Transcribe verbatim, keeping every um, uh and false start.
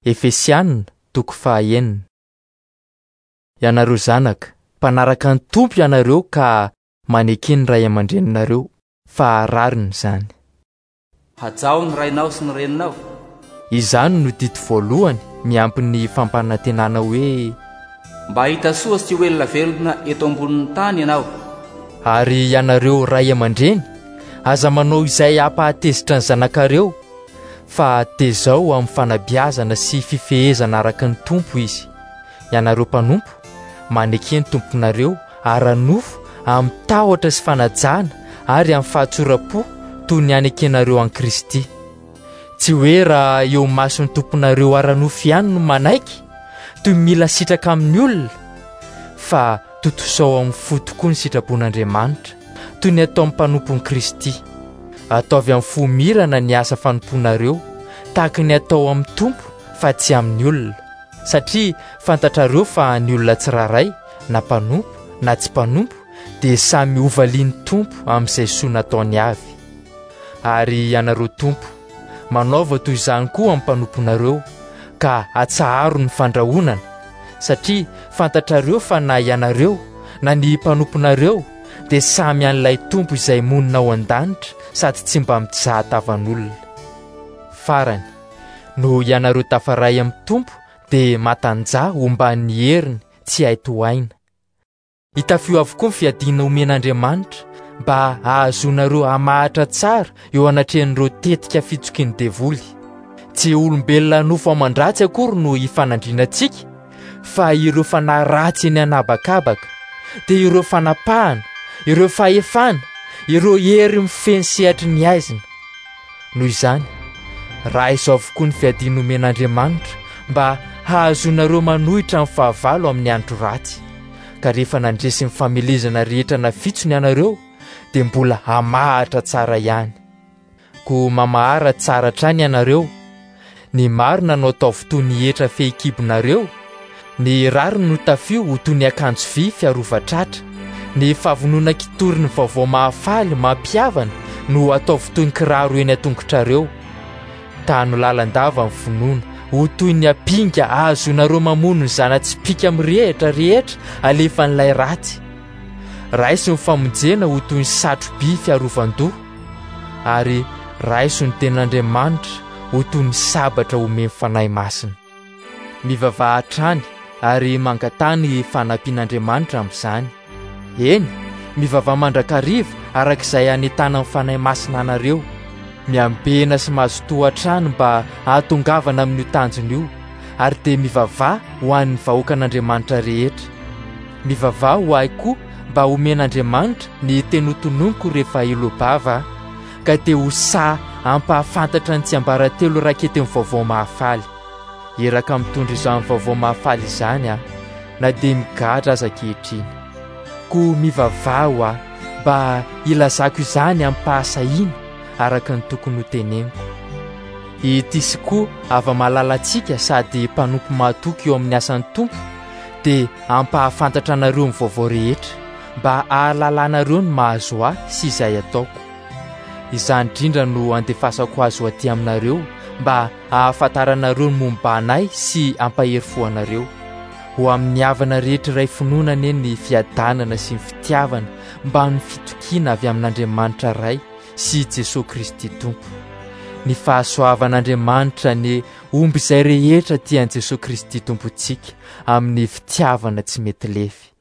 Efesianina toko fahaenina. Ianareo zanaka, mpanaraka ny Tompo ianareo ka manekeny ny ray aman-dreninareo, fa rariny izany. Hajao ny rainao sy ny reninao. Izany no dito voalohany miampy ny fampanantenana hoe mba hita soa sy olona velona eto ambonin'ny tany ianao. Ary ianareo ray aman-dreny, aza manao izay hampahatezitra ny zanakareo, fa tezao amin'ny fanabeazana sy fifehezana araka ny Tompo izy. Ianareo mpanompo, manekeny tomponareo ara-nofo amin'ny tahotra sy fanajana ary amin'ny fahatsoram-po toy ny anekenareo an Kristy. Tsy hoe raha eo mason'ny tomponareo ara-nofo ihany no manaiky, toy mila sitraka amin'ny olona, fa totosao amin'ny fo tokoa ny sitrapon'Andriamanitra, toy ny atao amin'ny mpanompon'i Kristy. Ataovy amin'ny fomirana ny asa fanomponareo, tahaka ny atao amin'ny Tompo fa tsy amin'ny olona. Satria fantatrareo fa ny olona tsiraray, na mpanompo na tsy mpanompo, dia samy ovalian'ny Tompo amin'izay soa nataony avy. Ary ianareo Tompo, manaova toy izany koa amin'ny mpanomponareo, ka atsaharo ny fandrahonana, satria fantatrareo fa na ianareo na ny mpanomponareo dia samy an'ilay Tompo izay monina ao an-danitra sady tsy mba mizaha-tavan'olona. Farany, no ianareo tafaray amin'ny Tompo dia matanjaha omban'ny heriny tsy hay tohaina. Hitafio avokoa ny fiadiana omen'Andriamanitra mba ahazonareo hamahatra tsara eo anatrehan'ireo tetika fitsokiany devoly. Tsy olombelona nofo aman-dratsy akory no hifanandrinantsika, fa ireo fanahy ratsy eny anabakabaka, dia ireo fanapahana, ireo fahefana, ireo hery mifeny sehatry ny aizina. Noho izany, raha izao avokoa ny fiadiana omen'Andriamanitra mba ahazonareo manohitra amin'ny fahavalo amin'ny andro ratsy. Ka rehefa nandresy ny famelezana rehetra na fitsony ianareo, dia mbola hamahatra tsara ihany. Ko mamahara tsara trany ianareo, ny marina no atao toy ny hetra fehikibonareo, ny rariny no tafio ho toy ny akanjo vy fiarovatratra, ny favonona kitory ny vaovao mahafaly mampiavana no atao toy ny kiraro eny an-tongotrareo. Tano lalandava ny vonoina ho toy ny apinga ahazonareo mamono ny zana-tsipika mirehitra rehetra alefan'ilay ratsy. Raiso ny famonjena ho toy ny satroby fiarovan-doha, ary raiso ny ten'Andriamanitra ho toy ny sabatra omeny fanahy masina. Mivavaha hatrany ary mangatany fanampian'Andriamanitra amin'izany. Eny, mivavaha mandrakariva arak'izay anetana amin'ny fanahy masina anareo, miambena sy mazotoa hatrany mba ahatongavana amin'io tanjona io, ary dia mivavaha ho an'ny vahoakan'Andriamanitra rehetra. Mivavaha ho ahy koa mba omen'Andriamanitra ny tenotononiko rehefa ilo-bava, ka dia ho sahy ampahafantatra ny tsiambaratelo rakety amin'ny vaovao mahafaly. Eraka mitondra izany vaovao mahafaly izany aho, na dia migadra aza ankehitriny. Ko mivavaha ho ahy mba ilazako izany amin'ny mpahasahiana araka ny tokony ho teneniko. Ity sy koa ava malalatsika sady mpanompo mahatoky eo amin'ny asan'ny Tompo, dia ampahafantatra anareo ny vaovao rehetra, mba ahalalànareo ny mahazo ahy sy izay ataoko. Izany indrindra no andefasako azo aty aminareo, mba ahafantaranareo ny momba anay sy ampahery fo anareo. Ho amin'ny havana rehetra iray finoana eny ny fiadanana sy ny fitiavana mba ny fitokiana avy amin'Andriamanitra ray sy Jesosy Kristy Tompo. Ny fahasoavan'Andriamanitra ny omby izay rehetra tian'i Jesosy Kristy Tompontsika amin'ny fitiavana tsy mety lefy.